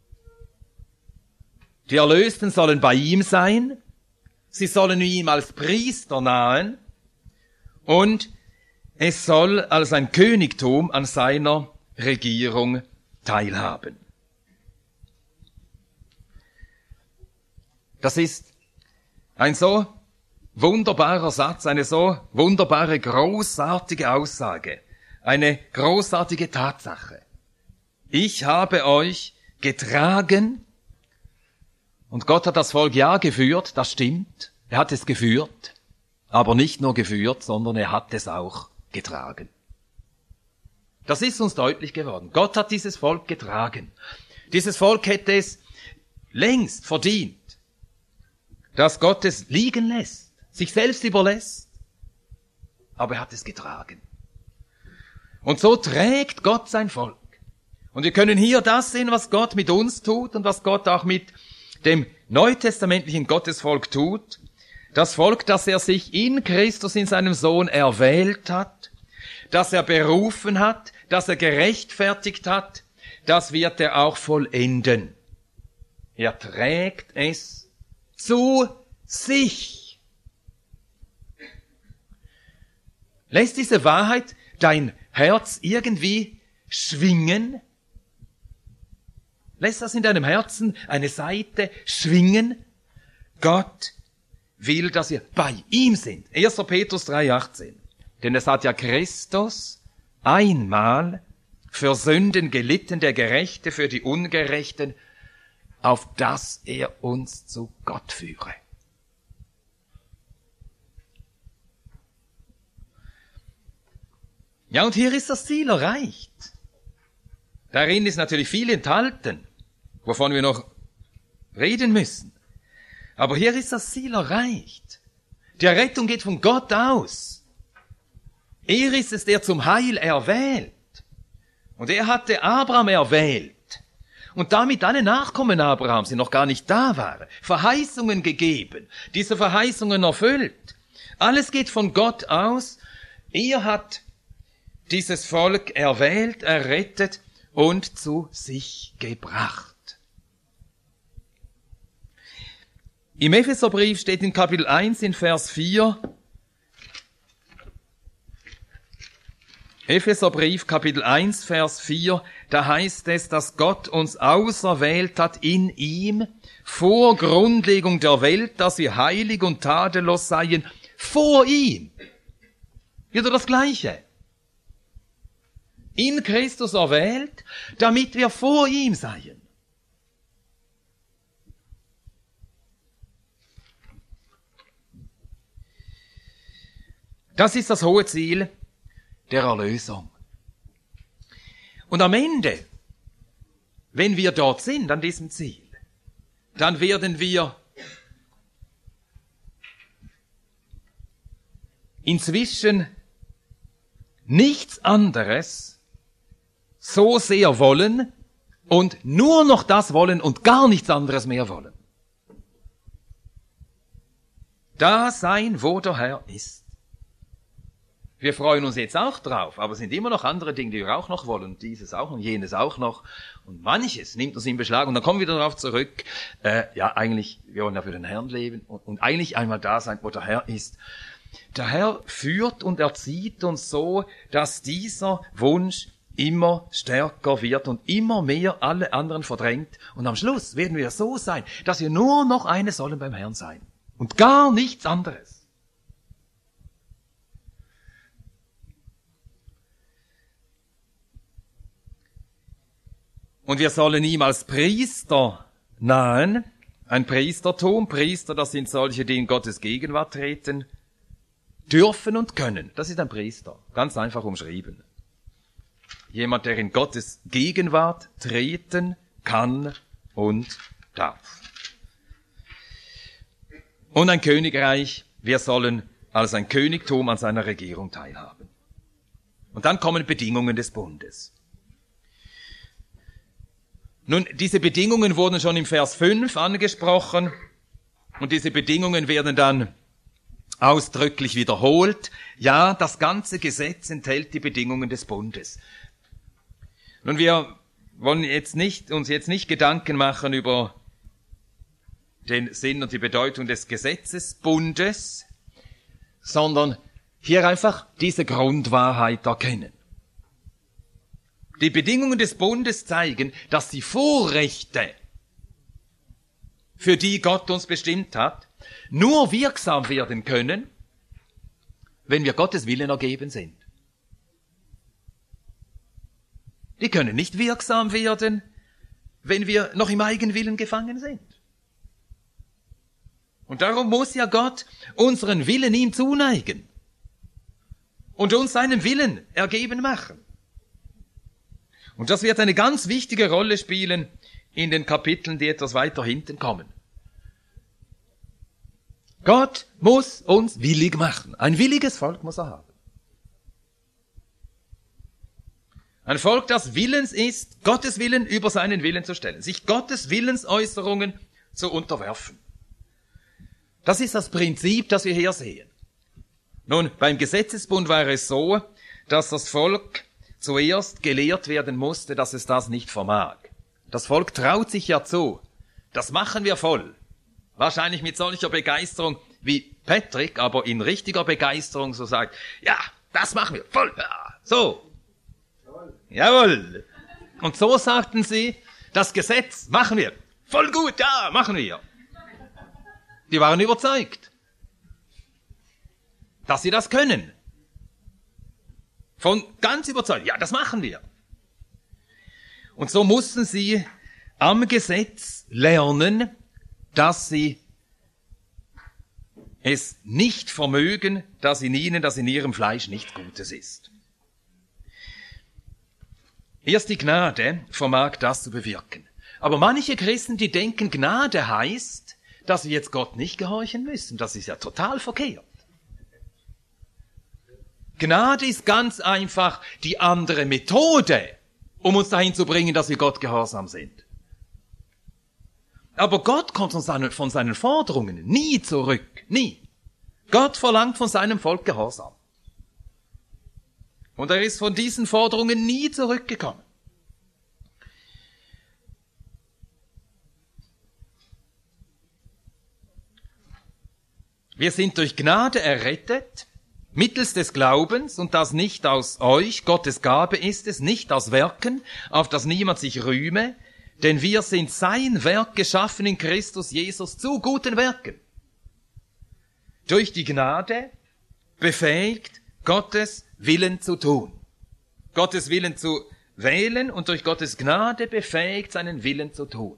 Speaker 1: Die Erlösten sollen bei ihm sein, sie sollen ihm als Priester nahen und es soll als ein Königtum an seiner Regierung teilhaben. Das ist ein so wunderbarer Satz, eine so wunderbare, großartige Aussage, eine großartige Tatsache. Ich habe euch getragen. Und Gott hat das Volk ja geführt, das stimmt. Er hat es geführt, aber nicht nur geführt, sondern er hat es auch getragen. Das ist uns deutlich geworden. Gott hat dieses Volk getragen. Dieses Volk hätte es längst verdient, dass Gott es liegen lässt, sich selbst überlässt. Aber er hat es getragen. Und so trägt Gott sein Volk. Und wir können hier das sehen, was Gott mit uns tut und was Gott auch mit dem neutestamentlichen Gottesvolk tut, das Volk, das er sich in Christus, in seinem Sohn erwählt hat, das er berufen hat, das er gerechtfertigt hat, das wird er auch vollenden. Er trägt es zu sich. Lässt diese Wahrheit dein Herz irgendwie schwingen? Lässt das in deinem Herzen eine Saite schwingen? Gott will, dass wir bei ihm sind. erster Petrus drei achtzehn. Denn es hat ja Christus einmal für Sünden gelitten, der Gerechte für die Ungerechten, auf dass er uns zu Gott führe. Ja, und hier ist das Ziel erreicht. Darin ist natürlich viel enthalten, wovon wir noch reden müssen. Aber hier ist das Ziel erreicht. Die Errettung geht von Gott aus. Er ist es, der zum Heil erwählt. Und er hatte Abraham erwählt. Und damit alle Nachkommen Abrahams, die noch gar nicht da waren, Verheißungen gegeben, diese Verheißungen erfüllt. Alles geht von Gott aus. Er hat dieses Volk erwählt, errettet und zu sich gebracht. Im Epheserbrief steht in Kapitel eins in Vers vier, Epheserbrief Kapitel eins Vers vier, da heißt es, dass Gott uns auserwählt hat in ihm vor Grundlegung der Welt, dass wir heilig und tadellos seien vor ihm. Wieder das Gleiche. In Christus erwählt, damit wir vor ihm seien. Das ist das hohe Ziel der Erlösung. Und am Ende, wenn wir dort sind, an diesem Ziel, dann werden wir inzwischen nichts anderes so sehr wollen und nur noch das wollen und gar nichts anderes mehr wollen. Da sein, wo der Herr ist. Wir freuen uns jetzt auch drauf, aber es sind immer noch andere Dinge, die wir auch noch wollen. Und dieses auch und jenes auch noch. Und manches nimmt uns in Beschlag. Und dann kommen wir wieder darauf zurück. Äh, ja, eigentlich, wir wollen ja für den Herrn leben. Und, und eigentlich einmal da sein, wo der Herr ist. Der Herr führt und erzieht uns so, dass dieser Wunsch immer stärker wird und immer mehr alle anderen verdrängt. Und am Schluss werden wir so sein, dass wir nur noch eine sollen beim Herrn sein. Und gar nichts anderes. Und wir sollen ihm als Priester nahen, ein Priestertum. Priester, das sind solche, die in Gottes Gegenwart treten, dürfen und können. Das ist ein Priester, ganz einfach umschrieben. Jemand, der in Gottes Gegenwart treten kann und darf. Und ein Königreich, wir sollen als ein Königtum an seiner Regierung teilhaben. Und dann kommen Bedingungen des Bundes. Nun, diese Bedingungen wurden schon im Vers fünf angesprochen und diese Bedingungen werden dann ausdrücklich wiederholt. Ja, das ganze Gesetz enthält die Bedingungen des Bundes. Nun, wir wollen jetzt nicht, uns jetzt nicht Gedanken machen über den Sinn und die Bedeutung des Gesetzesbundes, sondern hier einfach diese Grundwahrheit erkennen. Die Bedingungen des Bundes zeigen, dass die Vorrechte, für die Gott uns bestimmt hat, nur wirksam werden können, wenn wir Gottes Willen ergeben sind. Die können nicht wirksam werden, wenn wir noch im Eigenwillen gefangen sind. Und darum muss ja Gott unseren Willen ihm zuneigen und uns seinen Willen ergeben machen. Und das wird eine ganz wichtige Rolle spielen in den Kapiteln, die etwas weiter hinten kommen. Gott muss uns willig machen. Ein williges Volk muss er haben. Ein Volk, das willens ist, Gottes Willen über seinen Willen zu stellen, sich Gottes Willensäußerungen zu unterwerfen. Das ist das Prinzip, das wir hier sehen. Nun, beim Gesetzesbund war es so, dass das Volk zuerst gelehrt werden musste, dass es das nicht vermag. Das Volk traut sich ja zu. Das machen wir voll. Wahrscheinlich mit solcher Begeisterung wie Patrick, aber in richtiger Begeisterung so sagt, ja, das machen wir voll. Ja, so. Jawohl. Jawohl. Und so sagten sie, das Gesetz machen wir. Voll gut, ja, machen wir. Die waren überzeugt, dass sie das können. Von ganz überzeugt, ja, das machen wir. Und so mussten sie am Gesetz lernen, dass sie es nicht vermögen, dass in ihnen, dass in ihrem Fleisch nichts Gutes ist. Erst die Gnade vermag das zu bewirken. Aber manche Christen, die denken, Gnade heißt, dass wir jetzt Gott nicht gehorchen müssen. Das ist ja total verkehrt. Gnade ist ganz einfach die andere Methode, um uns dahin zu bringen, dass wir Gott gehorsam sind. Aber Gott kommt von seinen, von seinen Forderungen nie zurück, nie. Gott verlangt von seinem Volk Gehorsam. Und er ist von diesen Forderungen nie zurückgekommen. Wir sind durch Gnade errettet, mittels des Glaubens, und das nicht aus euch, Gottes Gabe ist es, nicht aus Werken, auf das niemand sich rühme, denn wir sind sein Werk geschaffen in Christus Jesus zu guten Werken. Durch die Gnade befähigt, Gottes Willen zu tun. Gottes Willen zu wählen und durch Gottes Gnade befähigt, seinen Willen zu tun.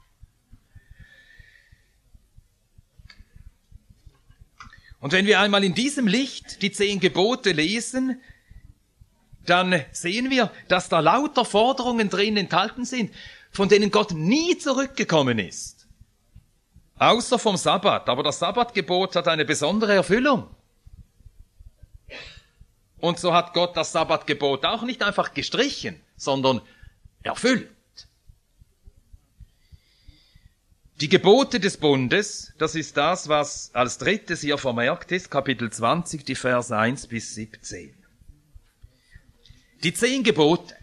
Speaker 1: Und wenn wir einmal in diesem Licht die zehn Gebote lesen, dann sehen wir, dass da lauter Forderungen drin enthalten sind, von denen Gott nie zurückgekommen ist. Außer vom Sabbat. Aber das Sabbatgebot hat eine besondere Erfüllung. Und so hat Gott das Sabbatgebot auch nicht einfach gestrichen, sondern erfüllt. Die Gebote des Bundes, das ist das, was als drittes hier vermerkt ist, Kapitel zwanzig, die Verse eins bis siebzehn. Die zehn Gebote.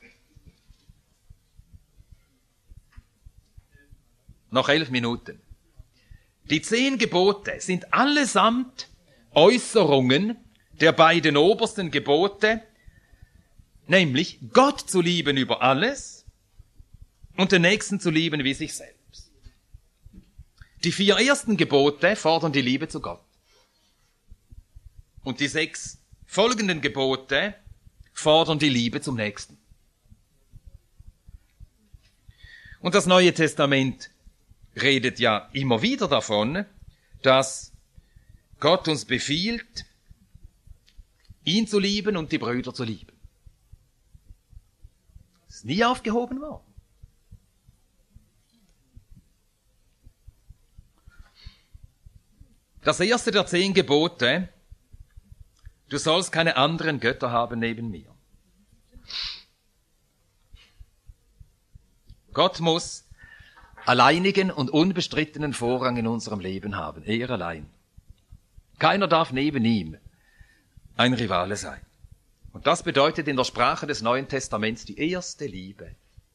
Speaker 1: Noch elf Minuten. Die zehn Gebote sind allesamt Äußerungen der beiden obersten Gebote, nämlich Gott zu lieben über alles und den Nächsten zu lieben wie sich selbst. Die vier ersten Gebote fordern die Liebe zu Gott. Und die sechs folgenden Gebote fordern die Liebe zum Nächsten. Und das Neue Testament redet ja immer wieder davon, dass Gott uns befiehlt, ihn zu lieben und die Brüder zu lieben. Das ist nie aufgehoben worden. Das erste der zehn Gebote, du sollst keine anderen Götter haben neben mir. Gott muss alleinigen und unbestrittenen Vorrang in unserem Leben haben, er allein. Keiner darf neben ihm ein Rivale sein. Und das bedeutet in der Sprache des Neuen Testaments die erste Liebe.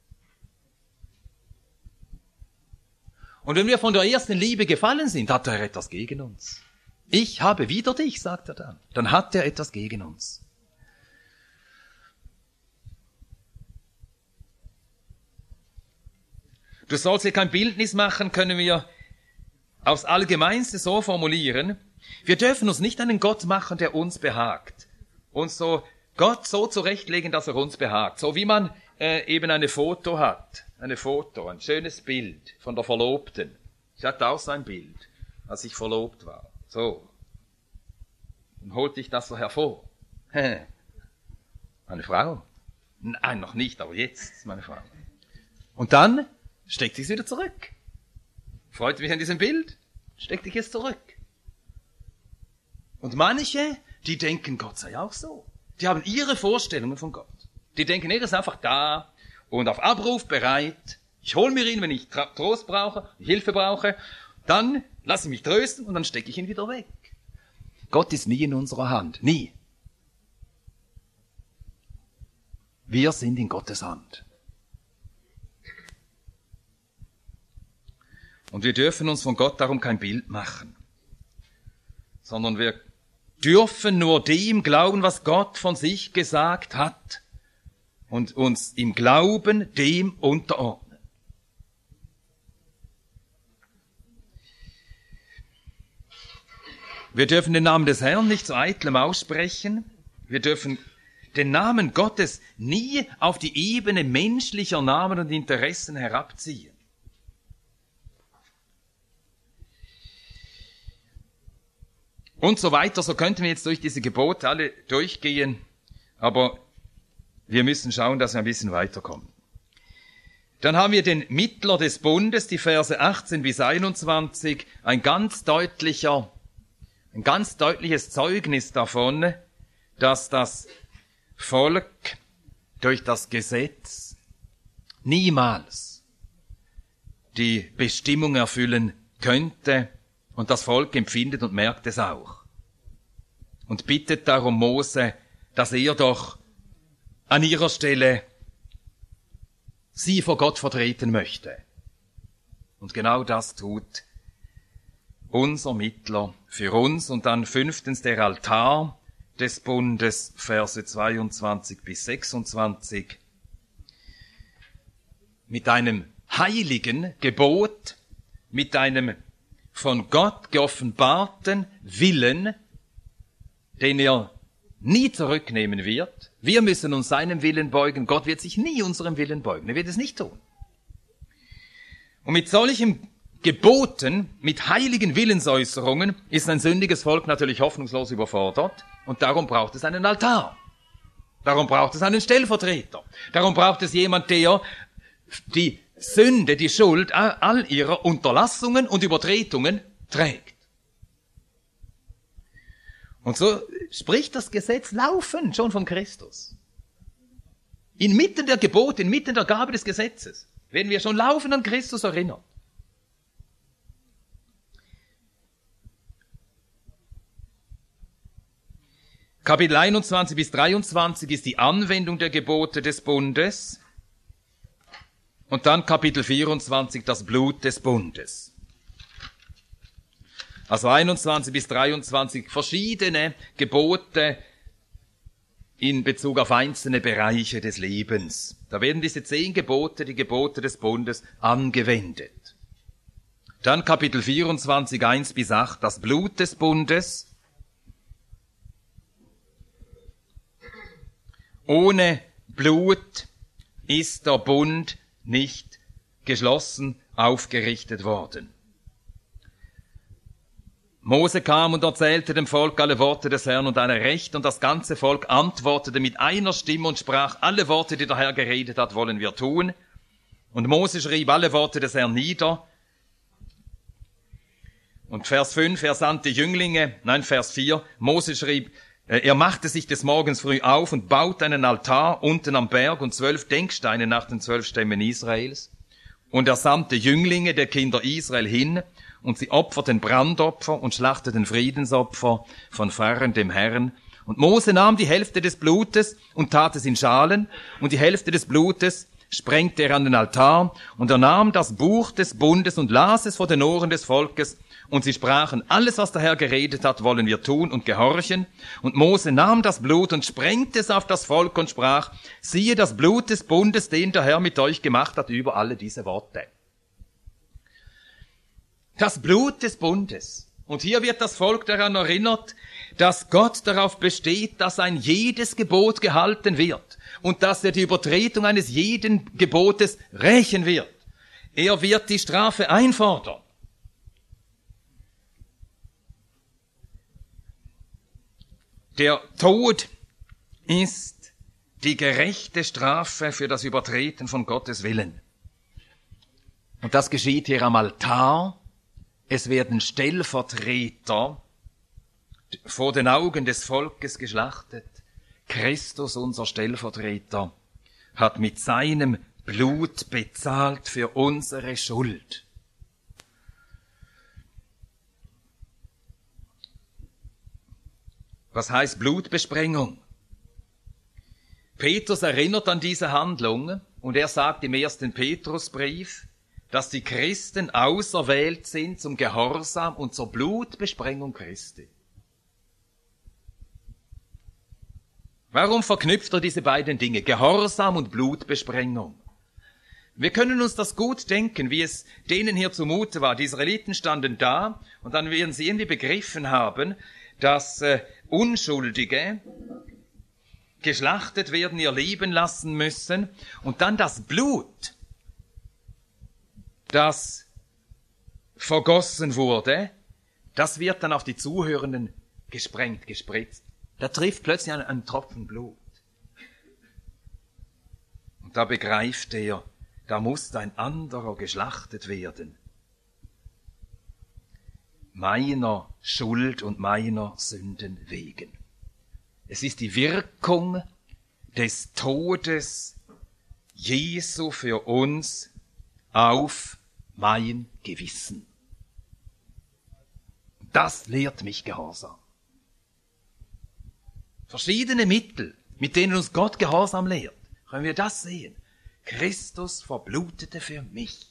Speaker 1: Und wenn wir von der ersten Liebe gefallen sind, hat er etwas gegen uns. Ich habe wieder dich, sagt er dann. Dann hat er etwas gegen uns. Du sollst hier kein Bildnis machen, können wir aufs Allgemeinste so formulieren. Wir dürfen uns nicht einen Gott machen, der uns behagt. Und so Gott so zurechtlegen, dass er uns behagt. So wie man äh, eben eine Foto hat. Eine Foto, ein schönes Bild von der Verlobten. Ich hatte auch so ein Bild, als ich verlobt war. So. Dann holte ich das so hervor. Meine Frau? Nein, noch nicht, aber jetzt ist meine Frau. Und dann steckte ich es wieder zurück. Freute mich an diesem Bild, steckte ich es zurück. Und manche, die denken, Gott sei auch so. Die haben ihre Vorstellungen von Gott. Die denken, er ist einfach da und auf Abruf bereit. Ich hole mir ihn, wenn ich Trost brauche, Hilfe brauche. Dann lasse ich mich trösten und dann stecke ich ihn wieder weg. Gott ist nie in unserer Hand. Nie. Wir sind in Gottes Hand. Und wir dürfen uns von Gott darum kein Bild machen, sondern wir dürfen nur dem glauben, was Gott von sich gesagt hat und uns im Glauben dem unterordnen. Wir dürfen den Namen des Herrn nicht zu eitlem aussprechen. Wir dürfen den Namen Gottes nie auf die Ebene menschlicher Namen und Interessen herabziehen. Und so weiter, so könnten wir jetzt durch diese Gebote alle durchgehen, aber wir müssen schauen, dass wir ein bisschen weiterkommen. Dann haben wir den Mittler des Bundes, die Verse achtzehn bis einundzwanzig, ein ganz deutlicher, ein ganz deutliches Zeugnis davon, dass das Volk durch das Gesetz niemals die Bestimmung erfüllen könnte, und das Volk empfindet und merkt es auch. Und bittet darum Mose, dass er doch an ihrer Stelle sie vor Gott vertreten möchte. Und genau das tut unser Mittler für uns. Und dann fünftens der Altar des Bundes, Verse zweiundzwanzig bis sechsundzwanzig. Mit einem heiligen Gebot, mit einem von Gott geoffenbarten Willen, den er nie zurücknehmen wird. Wir müssen uns seinem Willen beugen. Gott wird sich nie unserem Willen beugen. Er wird es nicht tun. Und mit solchen Geboten, mit heiligen Willensäußerungen ist ein sündiges Volk natürlich hoffnungslos überfordert. Und darum braucht es einen Altar. Darum braucht es einen Stellvertreter. Darum braucht es jemand, der die Sünde, die Schuld all ihrer Unterlassungen und Übertretungen trägt. Und so spricht das Gesetz laufend schon von Christus. Inmitten der Gebote, inmitten der Gabe des Gesetzes werden wir schon laufend an Christus erinnert. Kapitel einundzwanzig bis dreiundzwanzig ist die Anwendung der Gebote des Bundes. Und dann Kapitel vierundzwanzig, das Blut des Bundes. Also einundzwanzig bis dreiundzwanzig verschiedene Gebote in Bezug auf einzelne Bereiche des Lebens. Da werden diese zehn Gebote, die Gebote des Bundes, angewendet. Dann Kapitel vierundzwanzig, eins bis acht, das Blut des Bundes. Ohne Blut ist der Bund nicht geschlossen aufgerichtet worden. Mose kam und erzählte dem Volk alle Worte des Herrn und eine Recht, und das ganze Volk antwortete mit einer Stimme und sprach, alle Worte, die der Herr geredet hat, wollen wir tun. Und Mose schrieb alle Worte des Herrn nieder. Und Vers fünf, er sandte Jünglinge, nein, Vers vier, Mose schrieb, er machte sich des Morgens früh auf und baute einen Altar unten am Berg und zwölf Denksteine nach den zwölf Stämmen Israels. Und er sandte Jünglinge der Kinder Israel hin, und sie opferten Brandopfer und schlachteten Friedensopfer von Pharren dem Herrn. Und Mose nahm die Hälfte des Blutes und tat es in Schalen, und die Hälfte des Blutes sprengte er an den Altar, und er nahm das Buch des Bundes und las es vor den Ohren des Volkes, und sie sprachen, alles, was der Herr geredet hat, wollen wir tun und gehorchen. Und Mose nahm das Blut und sprengte es auf das Volk und sprach, siehe das Blut des Bundes, den der Herr mit euch gemacht hat, über alle diese Worte. Das Blut des Bundes. Und hier wird das Volk daran erinnert, dass Gott darauf besteht, dass ein jedes Gebot gehalten wird und dass er die Übertretung eines jeden Gebotes rächen wird. Er wird die Strafe einfordern. Der Tod ist die gerechte Strafe für das Übertreten von Gottes Willen. Und das geschieht hier am Altar. Es werden Stellvertreter vor den Augen des Volkes geschlachtet. Christus, unser Stellvertreter, hat mit seinem Blut bezahlt für unsere Schuld. Was heißt Blutbesprengung? Petrus erinnert an diese Handlung und er sagt im ersten Petrusbrief, dass die Christen auserwählt sind zum Gehorsam und zur Blutbesprengung Christi. Warum verknüpft er diese beiden Dinge, Gehorsam und Blutbesprengung? Wir können uns das gut denken, wie es denen hier zumute war. Die Israeliten standen da und dann werden sie irgendwie begriffen haben, dass äh, Unschuldige geschlachtet werden, ihr Leben lassen müssen und dann das Blut, das vergossen wurde, das wird dann auf die Zuhörenden gesprengt, gespritzt. Da trifft plötzlich ein, ein Tropfen Blut. Und da begreift er, da muss ein anderer geschlachtet werden. Meiner Schuld und meiner Sünden wegen. Es ist die Wirkung des Todes Jesu für uns auf mein Gewissen. Das lehrt mich Gehorsam. Verschiedene Mittel, mit denen uns Gott Gehorsam lehrt. Können wir das sehen? Christus verblutete für mich.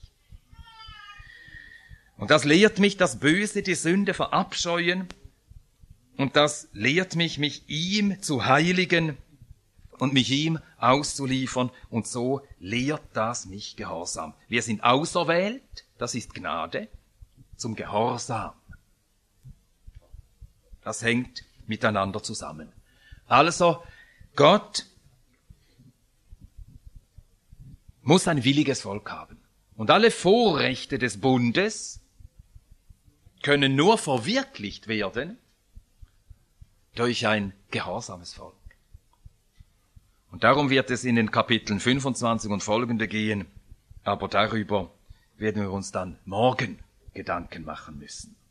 Speaker 1: Und das lehrt mich, das Böse, die Sünde verabscheuen. Und das lehrt mich, mich ihm zu heiligen und mich ihm auszuliefern. Und so lehrt das mich Gehorsam. Wir sind auserwählt, das ist Gnade, zum Gehorsam. Das hängt miteinander zusammen. Also, Gott muss ein williges Volk haben. Und alle Vorrechte des Bundes können nur verwirklicht werden durch ein gehorsames Volk. Und darum wird es in den Kapiteln fünfundzwanzig und folgende gehen, aber darüber werden wir uns dann morgen Gedanken machen müssen.